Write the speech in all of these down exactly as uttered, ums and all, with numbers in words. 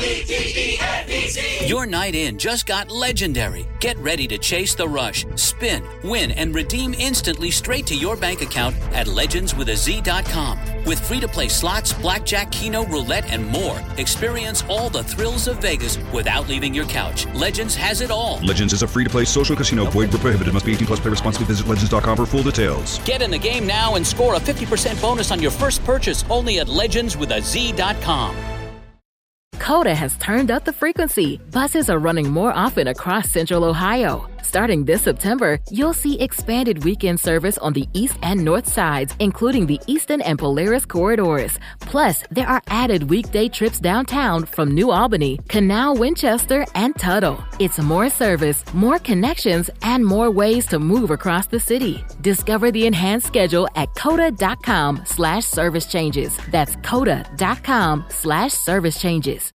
Your night in just got legendary. Get ready to chase the rush, spin, win, and redeem instantly straight to your bank account at legends with a z dot com. With free-to-play slots, blackjack, keno, roulette, and more, experience all the thrills of Vegas without leaving your couch. Legends has it all. Legends is a free-to-play social casino. Void where prohibited. Must be eighteen plus. Play responsibly. Visit legends dot com for full details. Get in the game now and score a fifty percent bonus on your first purchase only at legends with a z dot com. Coda has turned up the frequency. Buses are running more often across Central Ohio. Starting this September, you'll see expanded weekend service on the east and north sides, including the Eastern and Polaris corridors. Plus, there are added weekday trips downtown from New Albany, Canal, Winchester, and Tuttle. It's more service, more connections, and more ways to move across the city. Discover the enhanced schedule at coda.com slash service changes. That's coda.com slash service changes.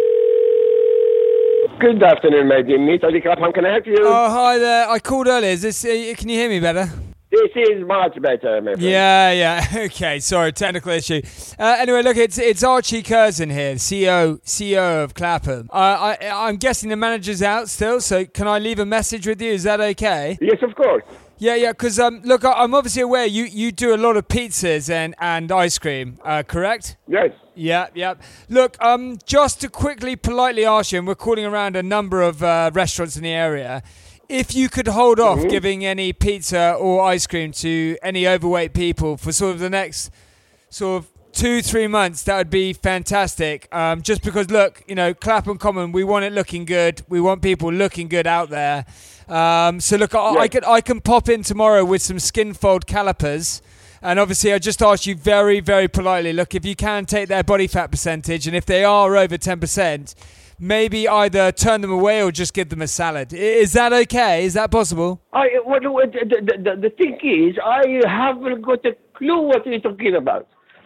Good afternoon, my dear Meet. How can I help you? Oh, hi there. I called earlier. Is this? Uh, can you hear me better? This is much better, my friend. Yeah, yeah. Okay, sorry, technical issue. Uh, anyway, look, it's it's Archie Curzon here, C O C O of Clapham. Uh, I I'm guessing the manager's out still, so can I leave a message with you? Is that okay? Yes, of course. Yeah, yeah, because um, look, I, I'm obviously aware you, you do a lot of pizzas and, and ice cream, uh, correct? Yes. Yeah, yeah. Look, um, just to quickly, politely ask you, and we're calling around a number of uh, restaurants in the area, if you could hold off mm-hmm. giving any pizza or ice cream to any overweight people for sort of the next sort of two, three months, that would be fantastic. Um, just because, look, you know, Clapham Common, we want it looking good. We want people looking good out there. Um, so look, I, yeah. I can I can pop in tomorrow with some skin fold calipers, and obviously I just ask you very very politely. Look, if you can take their body fat percentage, and if they are over ten percent, maybe either turn them away or just give them a salad. Is that okay? Is that possible? I what, what the, the, the, the thing is, I haven't got a clue what you're talking about.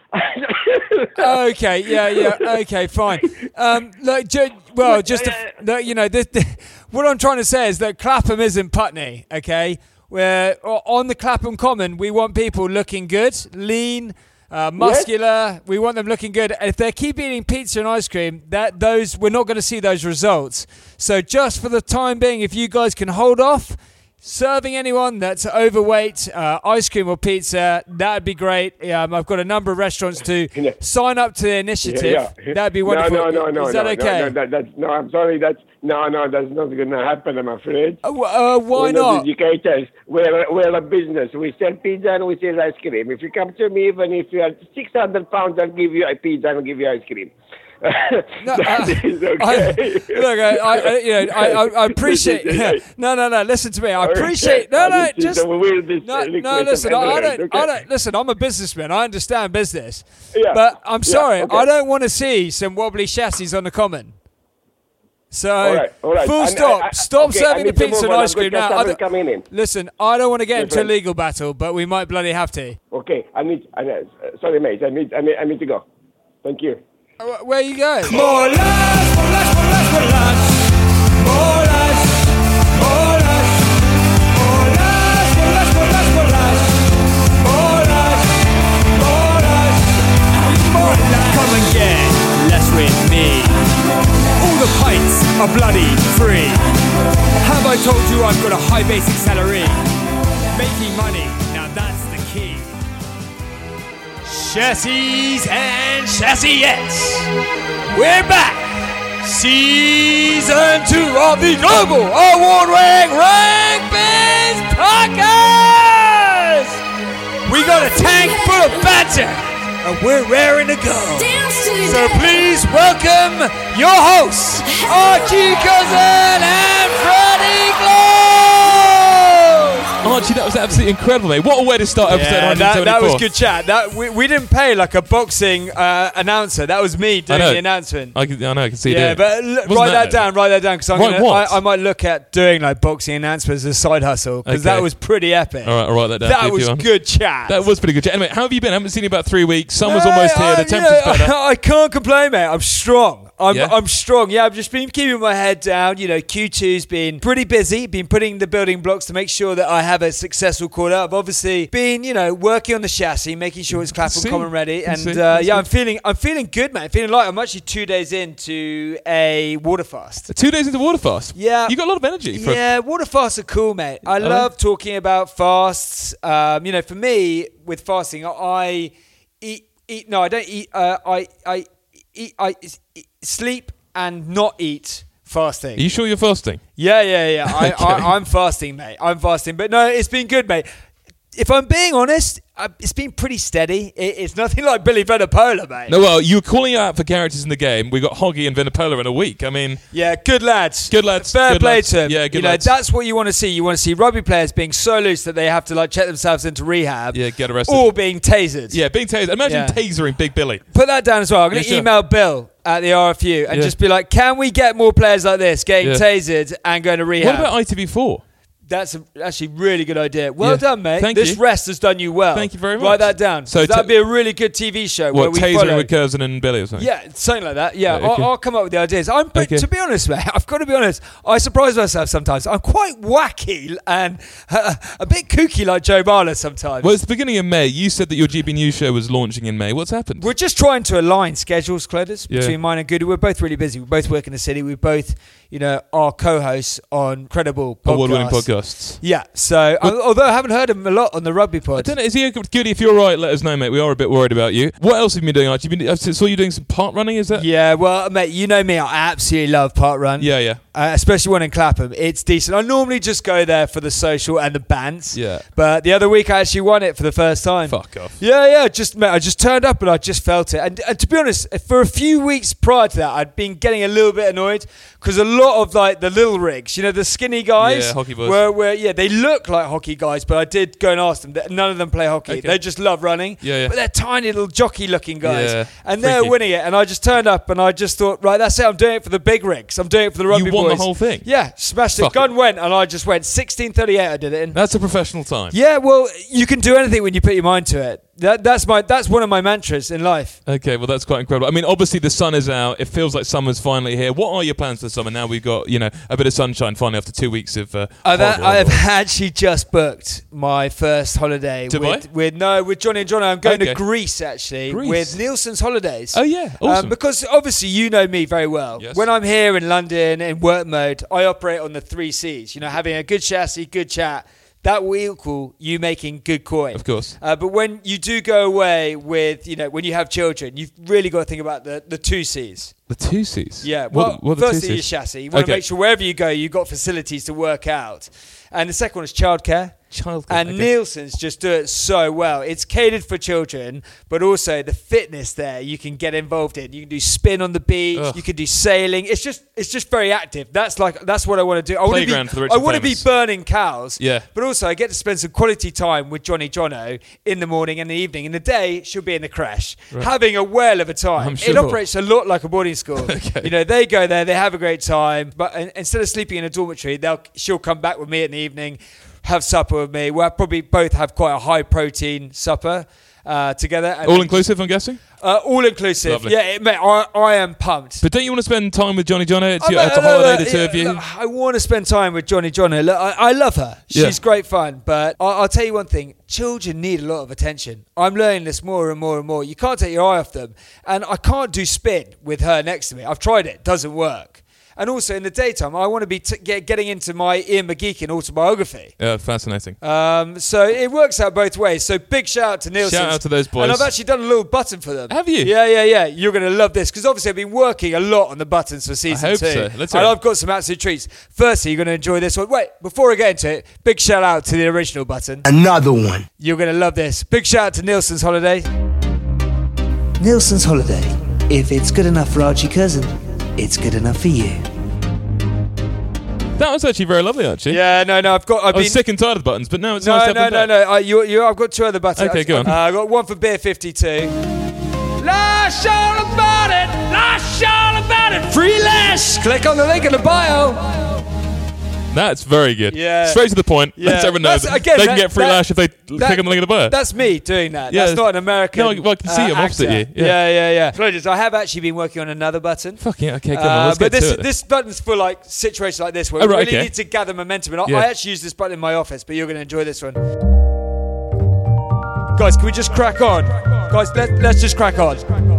Okay, yeah, yeah, okay, fine. Um, look, ju- well, just to, look, you know, this, this, what I'm trying to say is that Clapham isn't Putney, okay? Where on the Clapham Common, we want people looking good, lean, uh, muscular. Yes. We want them looking good. And if they keep eating pizza and ice cream, that those we're not going to see those results. So just for the time being, if you guys can hold off serving anyone that's overweight, uh, ice cream or pizza, that'd be great. Um, I've got a number of restaurants to yeah. sign up to the initiative. Yeah, yeah. That'd be wonderful. No, no, no, Is no, that no, okay? No, no, that, that's, no, I'm sorry. That's no, no, that's not going to happen. I'm afraid. Uh, uh, why we're not? not educators. We're we're a business. We sell pizza and we sell ice cream. If you come to me, even if you are six hundred pounds, I'll give you a pizza and I'll give you ice cream. No, that uh, is okay. I, look, I, I, you know, I, I appreciate. no, no, no. Listen to me. I appreciate. No, no, just no, no. Listen, I, I don't. Okay. I don't. Listen, I'm a businessman. I understand business. Yeah. But I'm sorry. Yeah, okay. I don't want to see some wobbly chassis on the common. So, all right, all right. full and, stop. I, I, Stop okay, serving the pizza and ice cream now. I don't, coming in. Listen, I don't want to get Yes, into friend. a legal battle, but we might bloody have to. Okay, I need. I, uh, sorry, mate. I need. I need. I need to go. Thank you. Uh, where you going? More lies, more lies, more lies, more lies. More lies, more lies. More lies, more lies, more lies, more lies. More lies, more lies. More lies. Come and get less with me. All the pints are bloody free. Have I told you I've got a high basic salary? Making money, now that's the key. Chassis and chassiettes. We're back. Season two of the Global Award-winning Rank Biz Podcast. We got a tank full of banter, and we're raring to go. So please welcome your hosts, Archie Curzon and Freddie Glow. Archie, that was absolutely incredible, mate. What a way to start episode yeah, one that, seventy-four. that was good chat. That we, we didn't pay like a boxing uh, announcer. That was me doing the announcement. I, can, I know, I can see yeah, it. Yeah, but l- write that, that down, write that down, because right, I, I might look at doing like boxing announcements as a side hustle, because okay. that was pretty epic. All right, I'll write that down. That was good chat. That was pretty good chat. Anyway, how have you been? I haven't seen you about three weeks. Summer's uh, almost here. The uh, temperature's you know, better. I can't complain, mate. I'm strong. I'm, Yeah? I'm strong. Yeah, I've just been keeping my head down. You know, Q two's been pretty busy, been putting the building blocks to make sure that I have a successful quarter. I've obviously been, you know, working on the chassis, making sure it's Clapham See. Common ready. Can And see. uh, Can yeah, see. I'm feeling I'm feeling good, man. Feeling light. I'm actually two days into a water fast. Two days into water fast. Yeah. You got a lot of energy. For Yeah, water fasts are cool, mate. I they? love talking about fasts. Um, you know, for me, with fasting, I eat, eat. No, I don't eat. Uh, I, I eat. I eat, sleep and not eat fasting. Are you sure you're fasting? Yeah, yeah, yeah. I, Okay. I, I'm fasting, mate. I'm fasting. But no, it's been good, mate. If I'm being honest, uh, it's been pretty steady. It, it's nothing like Billy Venipola, mate. No, well, you were calling out for characters in the game. We got Hoggy and Venipola in a week. I mean, Yeah, good lads. Good lads, Fair good play lads. to them. Yeah, good you know, lads. that's what you want to see. You want to see rugby players being so loose that they have to like check themselves into rehab. Yeah, get arrested. Or being tasered. yeah, being tasered. Imagine Yeah. tasering Big Billy. Put that down as well. I'm going to Yeah, sure. email Bill at the R F U and Yeah. just be like, can we get more players like this getting Yeah. tasered and going to rehab? What about I T V four? That's a, actually really good idea. Well Yeah. done, mate. Thank this you. rest has done you well. Thank you very Write much. that down. So So that'd ta- be a really good T V show where What, we tasering follow. with Curzon and Billy or something? Yeah, something like that. Yeah, Yeah, okay. I'll, I'll come up with the ideas. I'm, but Okay. to be honest, mate, I've got to be honest. I surprise myself sometimes. I'm quite wacky and uh, a bit kooky like Joe Marler sometimes. Well, it's the beginning of May. You said that your G B News show was launching in May. What's happened? We're just trying to align schedules, Cledis, Yeah. between mine and Goody. We're both really busy. We both work in the city. We both, you know, are co-hosts on credible podcasts. Award-winning podcasts. Yeah. So, al- although I haven't heard him a lot on the rugby I pod. don't know. Is he a good? Goody, if you're right, let us know, mate. We are a bit worried about you. What else have you been doing, Archie? You been, I saw you doing some part running. Is that? Yeah, well, mate, you know me. I absolutely love park run. Yeah, yeah. Uh, especially one in Clapham. It's decent. I normally just go there for the social and the bands. Yeah. But the other week I actually won it for the first time. Fuck off. Yeah, yeah. Just mate, I just turned up and I just felt it. And, and to be honest, for a few weeks prior to that, I'd been getting a little bit annoyed because a lot of like the little rigs, you know, the skinny guys, Yeah, hockey boys. were, were yeah, they look like hockey guys. But I did go and ask them. That none of them play hockey. Okay. They just love running. Yeah, yeah. But they're tiny little jockey-looking guys, Yeah, and they're freaky. winning it. And I just turned up and I just thought, right, that's it. I'm doing it for the big rigs. I'm doing it for the rugby You won boys. the whole thing? Yeah, smashed it. Fuck Gun went, and I just went sixteen thirty-eight. I did it in. That's a professional time. Yeah, well, you can do anything when you put your mind to it. That, that's my that's one of my mantras in life. Okay, well that's quite incredible. I mean, obviously the sun is out. It feels like summer's finally here. What are your plans for the summer? Now we've got, you know, a bit of sunshine finally after two weeks of. Uh, I've, horrible I've weather. actually just booked my first holiday Dubai? with, with no with Johnny and Johnny. I'm going Okay. to Greece actually Greece. with Nielsen's Holidays. Oh yeah, awesome. Um, because obviously you know me very well. Yes. When I'm here in London in work mode, I operate on the three C's. You know, having a good chassis, good chat. That will equal you making good coin. Of course. Uh, but when you do go away with, you know, when you have children, you've really got to think about the, the two C's. the two C's. Yeah. What, Well, what are the two firstly, your C's? chassis. You want Okay. to make sure wherever you go, you've got facilities to work out. And the second one is childcare. Childcare. And okay. Nielsen's just do it so well. It's catered for children, but also the fitness there you can get involved in. You can do spin on the beach. Ugh. You can do sailing. It's just it's just very active. That's like that's what I want to do. I want to Playground be for the rich I and want to be famous. burning cows. Yeah. But also I get to spend some quality time with Johnny Jono in the morning and the evening. In the day, she'll be in the crash, having a whale of a time. I'm It sure. operates a lot like a boarding school. Okay. You know, they go there, they have a great time, but in- instead of sleeping in a dormitory, they'll she'll come back with me in the evening, have supper with me. We'll probably both have quite a high protein supper uh, together. And All inclusive, I'm guessing. Uh, all inclusive. Lovely. Yeah, it, mate, I, I am pumped. But don't you want to spend time with Johnny Johnny? It's, Oh, your, mate, it's a look, holiday, look, the two yeah, of you. look, I want to spend time with Johnny Johnny. Look, I, I love her. She's Yeah. great fun. But I, I'll tell you one thing. Children need a lot of attention. I'm learning this more and more and more. You can't take your eye off them. And I can't do spin with her next to me. I've tried it. It doesn't work. And also in the daytime, I want to be t- get, getting into my Ian McGeekin autobiography. Yeah, fascinating. Um, so it works out both ways. So big shout out to Nielsen. Shout out to those boys. And I've actually done a little button for them. Have you? Yeah, yeah, yeah. You're going to love this because obviously I've been working a lot on the buttons for season hope two. so. Let's hear and it. I've got some absolute treats. Firstly, you're going to enjoy this one. Wait, before I get into it, big shout out to the original button. Another one. You're going to love this. Big shout out to Nielsen's Holiday. Nielsen's Holiday. If it's good enough for Archie Curzon, it's good enough for you. That was actually very lovely, actually. Yeah, no, no. I've got. I've I was been. sick and tired of the buttons, but now it's No, nice to no, have no, them no, back. no. You, you, I've got two other buttons. Okay, go on. Uh, I've got one for Beer fifty-two. Lash all about it. Lash all about it. Free lash. Click on the link in the bio. That's very good. Yeah. Straight to the point. Yeah. Let everyone know That's- that again, they can that- get free that- lash if they that- click on the link in the bio. That's me doing that. Yeah. That's not an American. No, well, I can see uh, him opposite actor. you. Yeah, Yeah. yeah, yeah. Apologies. I have actually been working on another button. Fucking okay, come on, Uh, let's but get this to it. this button's for like situations like this where Oh, we right, really okay. need to gather momentum. And I, Yeah. I actually use this button in my office, but you're going to enjoy this one. Guys, can we just crack on? Guys, let, let's just crack on.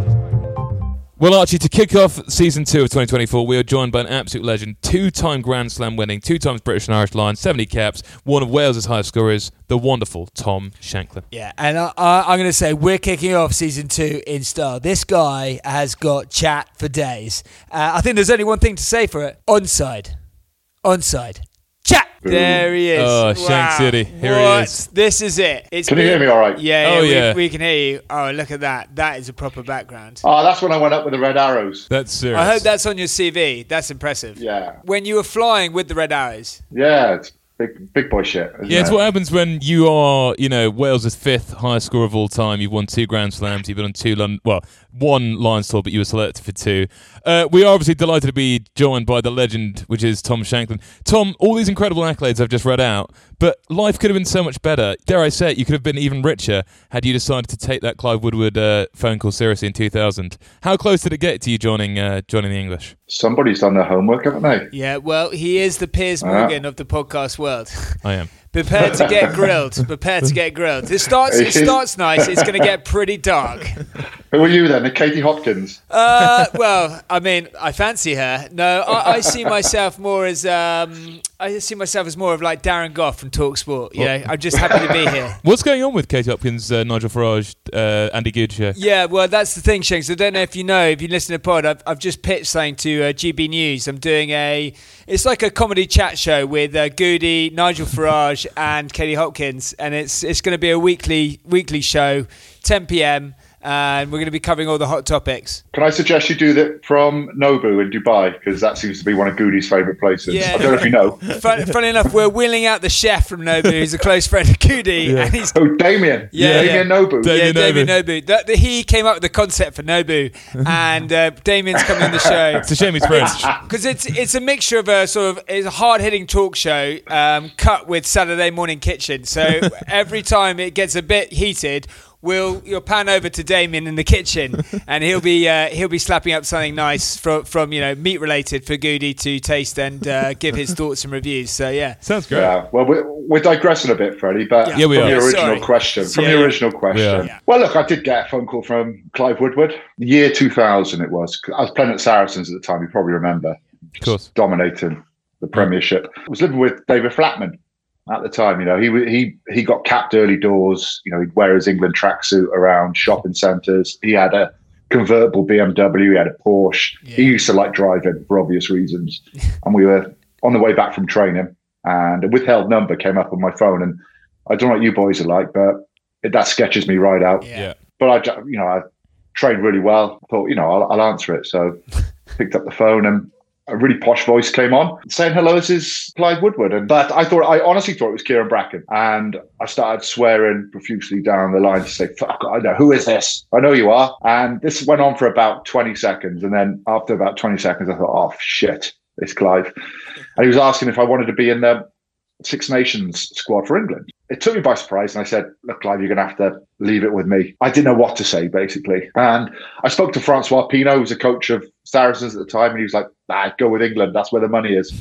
Well, Archie, to kick off season two of twenty twenty-four, we are joined by an absolute legend, two-time Grand Slam winning, two times British and Irish Lions, seventy caps, one of Wales' highest scorers, the wonderful Tom Shanklin. Yeah, and I, I, I'm going to say we're kicking off season two in style. This guy has got chat for days. Uh, I think there's only one thing to say for it. Onside. Onside. Chat! There he is. Oh, Shank City. Here he What? is. This is it. It's Can you been- hear me all right? Yeah, yeah, Oh, we, yeah. we can hear you. Oh, look at that. That is a proper background. Oh, that's when I went up with the red arrows. That's serious. I hope that's on your C V. That's impressive. Yeah. When you were flying with the Red Arrows. Yeah, it's big big boy shit. isn't Yeah, it's it? what happens when you are, you know, Wales' fifth highest scorer of all time. You've won two Grand Slams. You've been on two London, well, one Lions tour, but you were selected for two. Uh, we are obviously delighted to be joined by the legend, which is Tom Shanklin. Tom, all these incredible accolades I've just read out, but life could have been so much better. Dare I say it, you could have been even richer had you decided to take that Clive Woodward uh, phone call seriously in two thousand. How close did it get to you joining uh, joining the English? Somebody's done their homework, haven't they? Yeah, well, he is the Piers Morgan of the podcast world. I am. Prepare to get grilled. Prepare to get grilled. It starts. It starts nice. It's going to get pretty dark. Who are you then? The Katie Hopkins? Uh, well, I mean, I fancy her. No, I, I see myself more as um, I see myself as more of like Darren Goff from TalkSport. You know, I'm just happy to be here. What's going on with Katie Hopkins, uh, Nigel Farage, uh, Andy Good show? Yeah, well, that's the thing, Shanks. I don't know if you know, if you listen to Pod, I've, I've just pitched something to uh, G B News. I'm doing a, it's like a comedy chat show with uh, Goody, Nigel Farage, and Katie Hopkins, and it's it's going to be a weekly weekly show, ten p.m. and we're going to be covering all the hot topics. Can I suggest you do that from Nobu in Dubai? Because that seems to be one of Goody's favourite places. Yeah. I don't know if you know. Fun, funny enough, we're wheeling out the chef from Nobu, who's a close friend of Goody, Yeah. and he's Oh, Damien. Yeah, Damien yeah. Nobu. Da- yeah, Damien Damien Nobu. That, that- he came up with the concept for Nobu, and uh, Damien's coming on the show. It's a shame he's French. Because it's it's a mixture of a sort of it's a hard hitting talk show um, cut with Saturday Morning Kitchen. So every time it gets a bit heated, we'll you'll pan over to Damien in the kitchen, and he'll be uh, he'll be slapping up something nice from from you know meat related for Goody to taste and uh, give his thoughts and reviews. So yeah, Sounds great. Yeah, well, we're, we're digressing a bit, Freddie, but Yeah. Yeah, we from are. the original Sorry. question, from Yeah, the yeah. original question. Yeah. Well, look, I did get a phone call from Clive Woodward, year two thousand it was. I was playing at Saracens at the time, you probably remember. Of course. Dominating the Premiership. I was living with David Flatman at the time. You know, he he he got capped early doors. You know, he'd wear his England tracksuit around shopping centres. He had a convertible B M W. He had a Porsche. Yeah. He used to like driving for obvious reasons. And we were on the way back from training, and a withheld number came up on my phone. And I don't know what you boys are like, but it, that sketches me right out. yeah. Yeah. But I, ju- you know, I trained really well. I thought, you know, I'll, I'll answer it. So picked up the phone, and a really posh voice came on saying, hello, this is Clive Woodward. And but I thought, I honestly thought it was Kieran Bracken. And I started swearing profusely down the line to say, fuck, I know, who is this? I know you are. And this went on for about twenty seconds. And then after about twenty seconds, I thought, oh, shit, it's Clive. And he was asking if I wanted to be in the Six Nations squad for England. It took me by surprise, and I said, look, Clive, you're going to have to leave it with me. I didn't know what to say, basically. And I spoke to Francois Pinault, who was a coach of Saracens at the time, and he was like, nah, go with England. That's where the money is.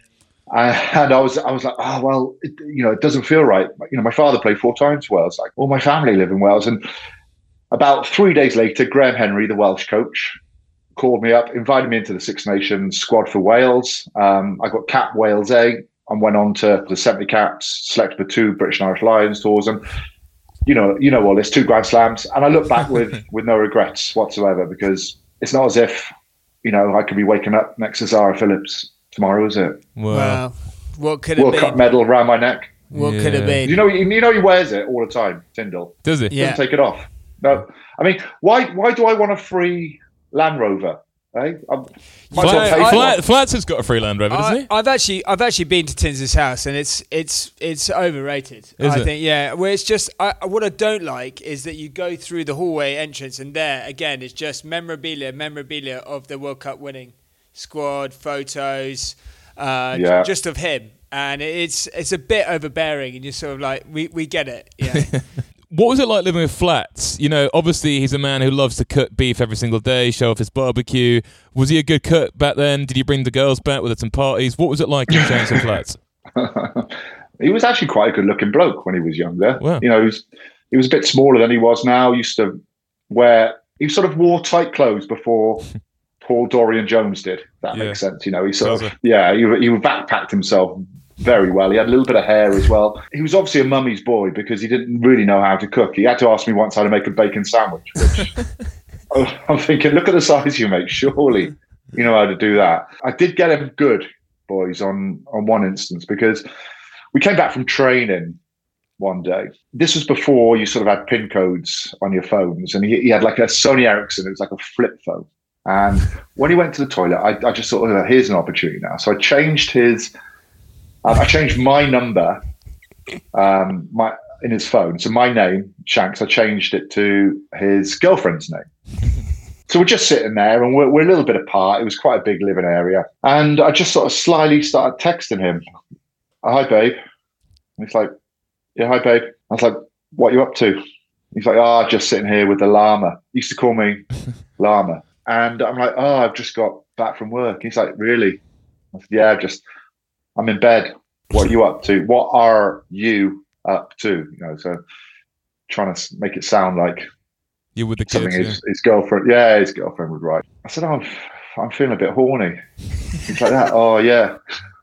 uh, and I was I was like, oh, well, it, you know, it doesn't feel right. You know, my father played four times for Wales. Like, all my family live in Wales. And about three days later, Graham Henry, the Welsh coach, called me up, invited me into the Six Nations squad for Wales. Um, I got capped Wales A and went on to the seventy caps, selected for two British and Irish Lions tours. And, you know, you know all this, two Grand Slams. And I look back with, with no regrets whatsoever, because it's not as if, you know, I could be waking up next to Zara Phillips tomorrow, is it? Wow. Wow, what could it World be? Cup medal around my neck. What could it Yeah. be? You know, you, you know he wears it all the time, Tyndall. Does he? Yeah. Doesn't take it off. No, I mean, why why do I want a free Land Rover? Eh? I'm, might as well Flat, pay for Flat, one. Flats has got a free Land Rover, doesn't he? I, I've actually, I've actually been to Tins's house, and it's, it's, it's overrated. Is I it? think, yeah. Where it's just, I, what I don't like is that you go through the hallway entrance, and there again, it's just memorabilia, memorabilia of the World Cup winning squad, photos. uh, Yeah. just of him. And it's it's a bit overbearing, and you're sort of like, we, we get it. Yeah. What was it like living with Flats? You know, obviously he's a man who loves to cook beef every single day, show off his barbecue. Was he a good cook back then? Did you bring the girls back with some parties? What was it like in Shanks and Flats? He was actually quite a good-looking bloke when he was younger. Wow. You know, he was, he was a bit smaller than he was now. He used to wear, he sort of wore tight clothes before Paul Dorian Jones did. If that Yeah. makes sense. You know, he sort Does of, yeah, he, he backpacked himself very well. He had a little bit of hair as well. He was obviously a mummy's boy because he didn't really know how to cook. He had to ask me once how to make a bacon sandwich, which I'm thinking, look at the size you make. Surely you know how to do that. I did get him good, boys, on, on one instance, because we came back from training one day. This was before you sort of had PIN codes on your phones, and he, he had like a Sony Ericsson. It was like a flip phone. And when he went to the toilet, I, I just thought, oh, here's an opportunity now. So I changed his... I changed my number um, my in his phone. So my name, Shanks, I changed it to his girlfriend's name. So we're just sitting there and we're, we're a little bit apart. It was quite a big living area. And I just sort of slyly started texting him. Hi, babe. And he's like, yeah, hi, babe. I was like, what are you up to? He's like, oh, just sitting here with the llama. He used to call me Llama. And I'm like, oh, I've just got back from work. He's like, really? I said, yeah, just... I'm in bed. What are you up to? What are you up to? You know, so trying to make it sound like You with the something kids, his, his girlfriend, yeah, his girlfriend would write. I said, oh, I'm, I'm feeling a bit horny. He's like that. Oh yeah,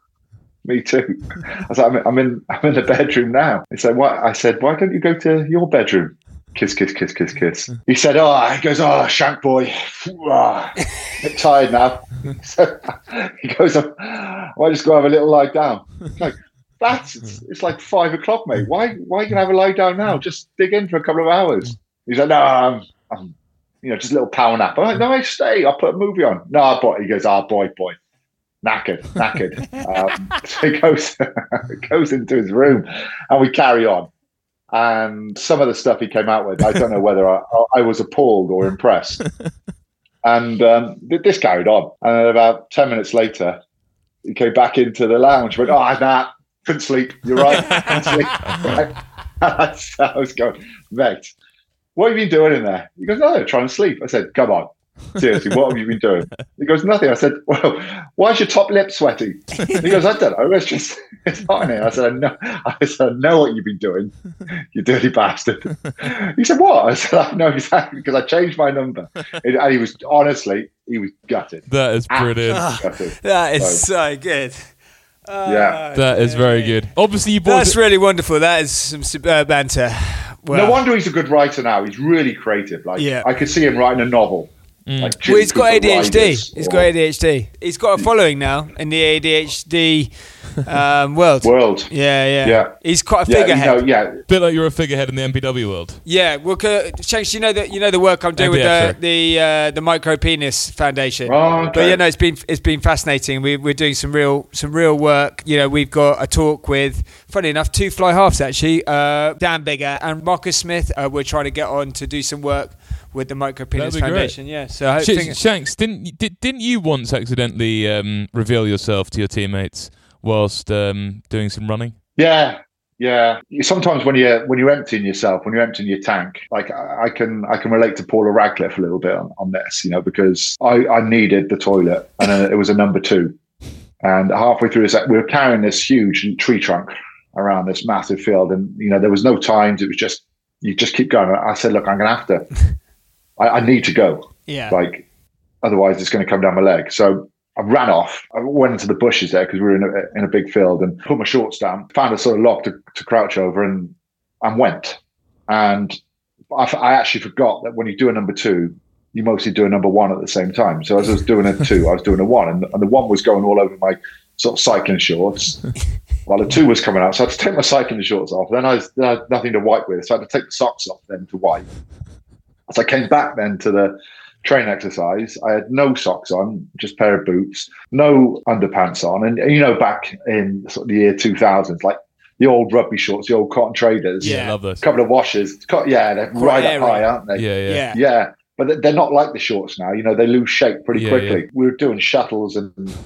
me too. I was like, I'm, I'm in, I'm in the bedroom now. He said, what? I said, why don't you go to your bedroom? Kiss, kiss, kiss, kiss, kiss. He said, oh, he goes, oh, Shank boy, ah, a bit tired now. So he goes, oh, why just go have a little lie down? It's like, that's, it's, it's like five o'clock, mate. Why, why are you gonna have a lie down now? Just dig in for a couple of hours. He's like, no, I'm, I'm you know, just a little power nap. I'm like, no, I stay. I'll put a movie on. No, boy. He goes, oh, boy, boy. Knackered, knackered. um, so he goes, goes into his room and we carry on. And some of the stuff he came out with, I don't know whether I, I was appalled or impressed. And um, this carried on. And about ten minutes later, he came back into the lounge. Went, oh, nah, couldn't sleep. You're right. Couldn't sleep. Right? I was going, mate, what have you been doing in there? He goes, oh, trying to sleep. I said, come on. Seriously, what have you been doing? He goes, nothing. I said, well, why's your top lip sweaty? He goes, I don't know. It's just, it's hot in here. I said, I know. I said, I know what you've been doing, you dirty bastard. He said, what? I said, I know exactly, because I changed my number. And he was, honestly, he was gutted. That is brilliant. Oh, that is so, so good. Oh, yeah. That is very good. Obviously, you bought That's it- really wonderful. That is some superb banter. Well, no wonder he's a good writer now. He's really creative. Like, Yeah. I could see him writing a novel. Mm. Like well, he's got Jim A D H D. Cooper Riders He's or- got A D H D. He's got a following now in the A D H D um, world. World. Yeah, yeah. Yeah. He's quite a Yeah, you figurehead. know, yeah. bit like you're a figurehead in the M P W world. Yeah, well, uh, Shanks, you know that you know the work I'm doing with M the P F, the uh, the Micro Penis Foundation. Oh, okay. But yeah, no, it's been it's been fascinating. We, we're doing some real some real work. You know, we've got a talk with, funny enough, two fly halves actually, uh, Dan Bigger and Marcus Smith. Uh, we're trying to get on to do some work with the Micro Penis That'd be great. Foundation. Yeah, so I Sh- think Shanks, didn't you- did, didn't you once accidentally um, reveal yourself to your teammates whilst um, doing some running? Yeah, yeah. Sometimes when you're when you're emptying yourself, when you're emptying your tank, like I, I can I can relate to Paula Radcliffe a little bit on, on this, you know, because I, I needed the toilet and uh, it was a number two, and halfway through this, we were carrying this huge tree trunk around this massive field, and you know there was no times. It was just you just keep going. I said, look, I'm gonna have to. I, I need to go. yeah, Like, otherwise it's going to come down my leg. So I ran off. I went into the bushes there because we were in a, in a big field, and put my shorts down, found a sort of log to, to crouch over, and and went. And I, I actually forgot that when you do a number two, you mostly do a number one at the same time. So as I was doing a two, I was doing a one, and, and the one was going all over my sort of cycling shorts, while the two was coming out. So I had to take my cycling shorts off. Then I, was, then I had nothing to wipe with, so I had to take the socks off then to wipe. So I came back then to the train exercise. I had no socks on, just a pair of boots, no underpants on. And, and you know, back in sort of the year two thousand, like the old rugby shorts, the old cotton traders, Yeah. I love this. a couple of washers. Co- Yeah, they're Quite right airy. up high, aren't they? Yeah, yeah. yeah. Yeah, but they're not like the shorts now. You know, they lose shape pretty Yeah, quickly. yeah. We were doing shuttles and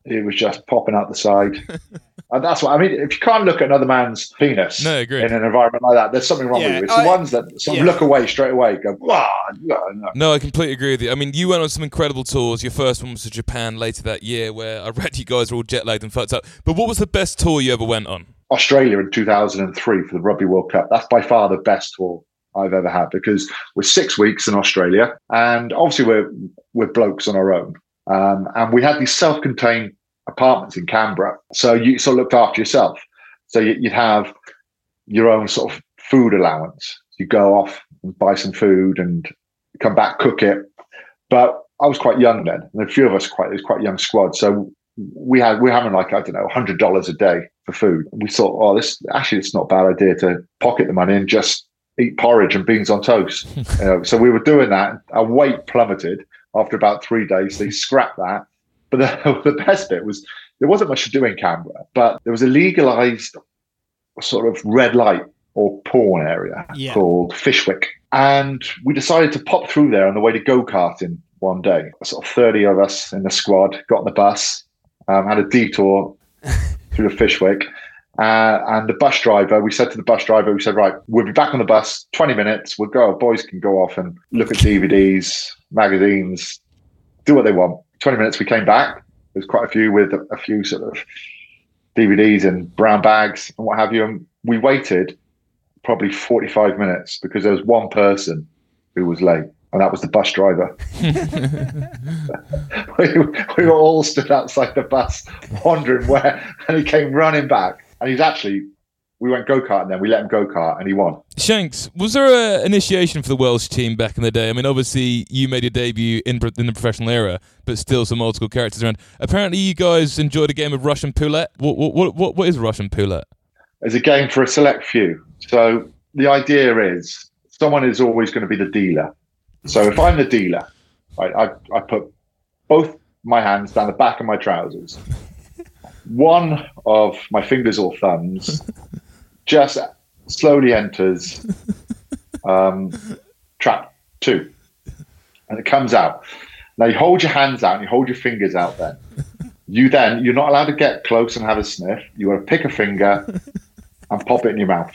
it was just popping out the side. And that's what I mean. If you can't look at another man's penis No, agree. in an environment like that, there's something wrong Yeah, with you. It's I- the ones that sort of yeah. look away straight away, go, wow, no, no. No, I completely agree with you. I mean, you went on some incredible tours. Your first one was to Japan later that year, where I read you guys were all jet lagged and fucked up. But what was the best tour you ever went on? Australia in two thousand three for the Rugby World Cup. That's by far the best tour I've ever had, because we're six weeks in Australia, and obviously we're we're blokes on our own, um, and we had these self-contained apartments in Canberra, so you sort of looked after yourself. So you, you'd have your own sort of food allowance. You go off and buy some food and come back, cook it. But I was quite young then, and a few of us quite it was quite a young squad, so we had we were having like I don't know, hundred dollars a day for food. We thought, oh, this actually it's not a bad idea to pocket the money and just eat porridge and beans on toast. You know, so we were doing that. Our weight plummeted after about three days. They scrapped that. But the, the best bit was there wasn't much to do in Canberra, but there was a legalised sort of red light or porn area Yeah. called Fishwick. And we decided to pop through there on the way to go-karting one day. Sort of thirty of us in the squad got on the bus, um, had a detour through the Fishwick. Uh, and the bus driver, we said to the bus driver, we said, right, we'll be back on the bus, twenty minutes, we'll go, boys can go off and look at D V Ds, magazines, do what they want. twenty minutes, we came back. There's quite a few with a, a few sort of D V Ds in brown bags and what have you. And we waited probably forty-five minutes because there was one person who was late, and that was the bus driver. we, we were all stood outside the bus wondering where, and he came running back. And he's actually, we went go-kart and then we let him go-kart and he won. Shanks, was there an initiation for the Welsh team back in the day? I mean, obviously, you made your debut in, in the professional era, but still some old school characters around. Apparently, you guys enjoyed a game of Russian Roulette. What, what, what, what is Russian Roulette? It's a game for a select few. So the idea is someone is always going to be the dealer. So if I'm the dealer, right, I, I put both my hands down the back of my trousers. One of my fingers or thumbs just slowly enters um, trap two, and it comes out. Now you hold your hands out and you hold your fingers out. Then you then you're not allowed to get close and have a sniff. You got to pick a finger and pop it in your mouth.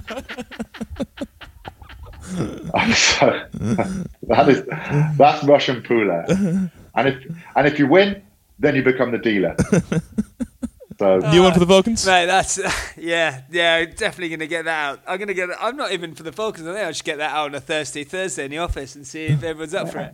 So, that is that's Russian Roulette, and if and if you win, then you become the dealer. So, you want for the Vulcans? Mate, that's yeah, yeah. Definitely gonna get that out. I'm gonna get. I'm not even for the Vulcans. I think I'll just get that out on a Thursday, Thursday in the office and see if everyone's up for it.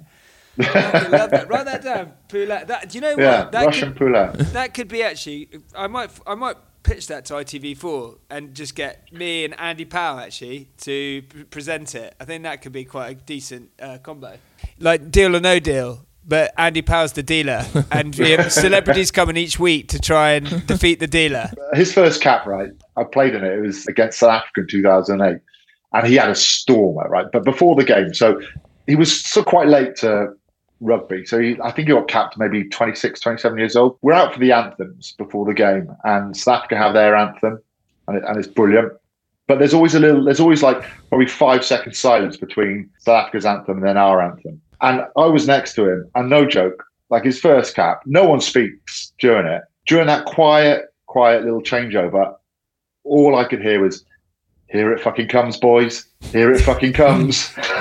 I love that. Write that down. Poulet. That. Do you know yeah, what? That Russian could, Roulette. That could be actually. I might. I might pitch that to I T V four and just get me and Andy Powell actually to p- present it. I think that could be quite a decent uh, combo. Like Deal or No Deal. But Andy Powell's the dealer, and we have celebrities coming each week to try and defeat the dealer. His first cap, right? I played in it. It was against South Africa in two thousand eight, and he had a stormer, right? But before the game, so he was still quite late to rugby. So he, I think he got capped maybe twenty-six, twenty-seven years old. We're out for the anthems before the game, and South Africa have their anthem, and, it, and it's brilliant. But there's always a little, there's always like probably five seconds silence between South Africa's anthem and then our anthem. And I was next to him, and no joke, like his first cap, no one speaks during it. During that quiet, quiet little changeover, all I could hear was, "Here it fucking comes, boys. Here it fucking comes."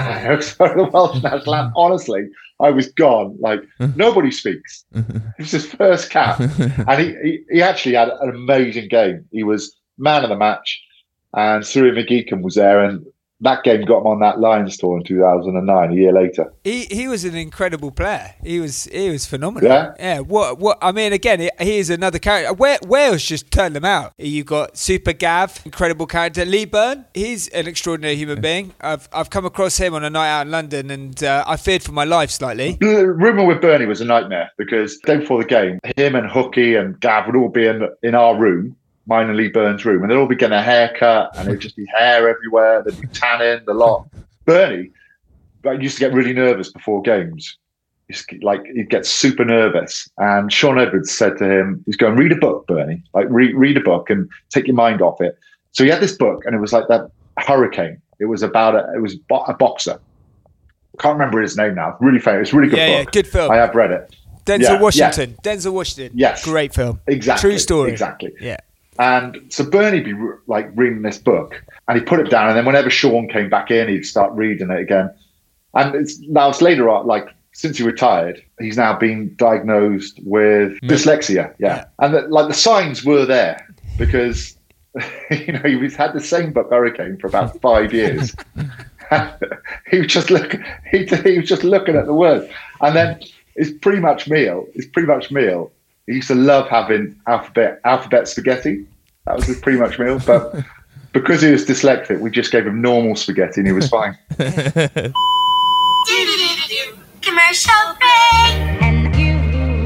So the Welsh national anthem. Honestly, I was gone. Like, nobody speaks. It was his first cap. And he, he, he actually had an amazing game. He was man of the match. And Cyril McGeechan was there, and that game got him on that Lions tour in two thousand nine, a year later. He he was an incredible player. He was he was phenomenal. Yeah. Yeah. What what I mean again, he, he is another character. Where Wales just turned them out. You got Super Gav, incredible character. Lee Byrne, he's an extraordinary human being. I've I've come across him on a night out in London, and uh, I feared for my life slightly. The rumour with Bernie was a nightmare because the day before the game, him and Hooky and Gav would all be in in our room. Mine and Lee Byrne's room, and they'd all be getting a haircut, and it'd just be hair everywhere. There'd be tanning, the lot. Bernie, I used to get really nervous before games. He's like he'd get super nervous, and Sean Edwards said to him, "He's going, read a book, Bernie. Like read read a book and take your mind off it." So he had this book, and it was like that Hurricane. It was about a, it was a boxer. I can't remember his name now. Really famous. It's a really good Yeah, book. yeah, good film. I have read it. Denzel Yeah, Washington. Denzel Washington. Yes. Great film. Exactly. True story. Exactly. Yeah. And so Bernie be re- like reading this book, and he put it down, and then whenever Sean came back in, he'd start reading it again. And it's now it's later on, like since he retired, he's now been diagnosed with Mm. dyslexia. Yeah, Yeah. and the, like the signs were there because you know he's had the same book Hurricane for about five years. he was just look he, he was just looking at the words, and then his pretty much meal. His pretty much meal. He used to love having alphabet alphabet spaghetti. That was his pretty much meal. But because he was dyslexic, we just gave him normal spaghetti and he was fine. Commercial break. And you.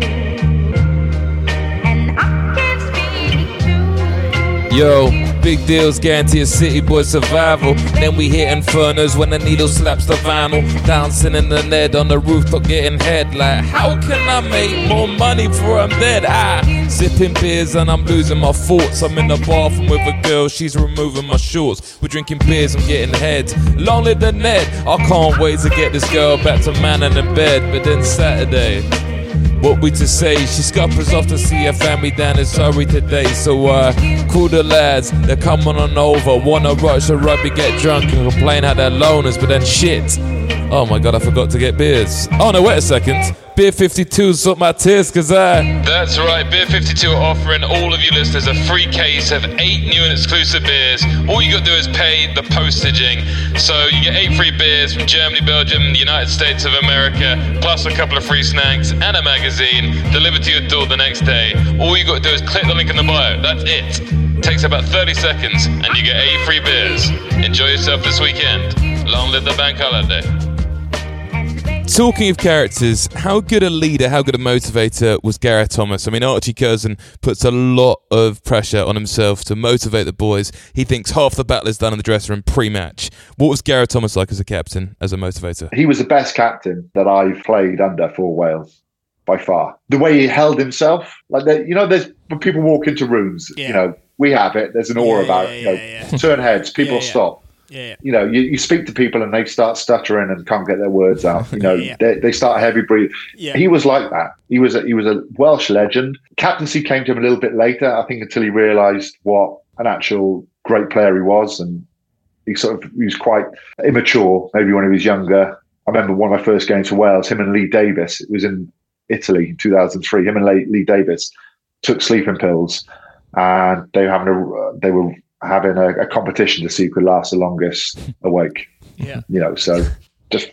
And I can speak to. Yo, big deals guarantee a city boy survival. Then we hit infernos when the needle slaps the vinyl. Dancing in the Ned on the rooftop getting head. Like, how can I make more money before I'm dead? I sipping beers and I'm losing my thoughts. I'm in the bathroom with a girl, she's removing my shorts. We're drinking beers, I'm getting head. Long live the Ned. I can't wait to get this girl back to man in the bed. But then Saturday, what we to say? She scuppers off to see her family down in Surrey today. So uh, call the lads, they're coming on over. Wanna rush a rugby, get drunk and complain how they're loners. But then shit, oh my god, I forgot to get beers. Oh no, wait a second. Beer fifty-two sort my tears, cause I... That's right, Beer fifty-two are offering all of you listeners a free case of eight new and exclusive beers. All you gotta do is pay the postaging. So you get eight free beers from Germany, Belgium, the United States of America, plus a couple of free snacks and a magazine delivered to your door the next day. All you gotta do is click the link in the bio. That's it. Takes about thirty seconds and you get eight free beers. Enjoy yourself this weekend. Long live the bank holiday. Talking of characters, how good a leader, how good a motivator was Gareth Thomas? I mean, Archie Curzon puts a lot of pressure on himself to motivate the boys. He thinks half the battle is done in the dressing room pre-match. What was Gareth Thomas like as a captain, as a motivator? He was the best captain that I've played under for Wales, by far. The way he held himself, like the, you know, there's when people walk into rooms, Yeah. you know, we have it. There's an aura Yeah, about yeah, it. You know, yeah, yeah. turn heads, people Yeah, yeah. stop. Yeah. You know, you, you speak to people and they start stuttering and can't get their words out. You know, Yeah. they, they start heavy breathing. Yeah. He was like that. He was a, he was a Welsh legend. Captaincy came to him a little bit later, I think, until he realised what an actual great player he was, and he sort of he was quite immature. Maybe when he was younger. I remember one of my first games for Wales. Him and Lee Davis. It was in Italy in two thousand three. Him and Lee, Lee Davis took sleeping pills, and they were having a they were. having a, a competition to see who could last the longest awake. Yeah. You know, so just,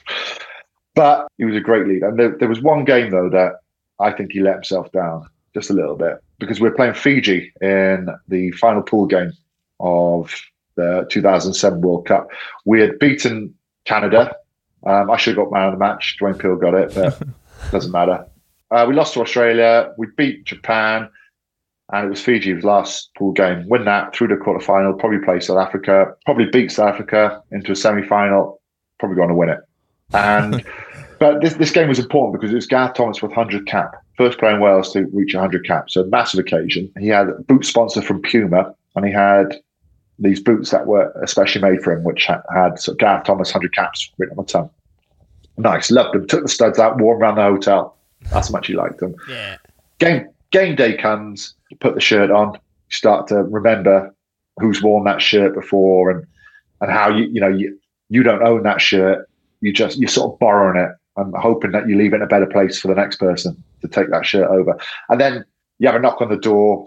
but he was a great leader. And there, there was one game, though, that I think he let himself down just a little bit, because we were playing Fiji in the final pool game of the two thousand seven World Cup. We had beaten Canada. Um, I should have got man of the match. Dwayne Peel got it, but doesn't matter. Uh, we lost to Australia. We beat Japan. And it was Fiji's last pool game. Win that through the quarterfinal, probably play South Africa, probably beat South Africa into a semi-final, probably going to win it. And but this this game was important because it was Gareth Thomas with one hundred cap, first player in Wales to reach one hundred caps, so a massive occasion. He had a boot sponsor from Puma, and he had these boots that were especially made for him, which had, had sort of Gareth Thomas one hundred caps written on the tongue. Nice, loved them. Took the studs out, wore them around the hotel. That's how much he liked them. Yeah. Game game day comes. Put the shirt on, you start to remember who's worn that shirt before, and and how you you know you you don't own that shirt, you just you're sort of borrowing it and hoping that you leave it in a better place for the next person to take that shirt over. And then you have a knock on the door,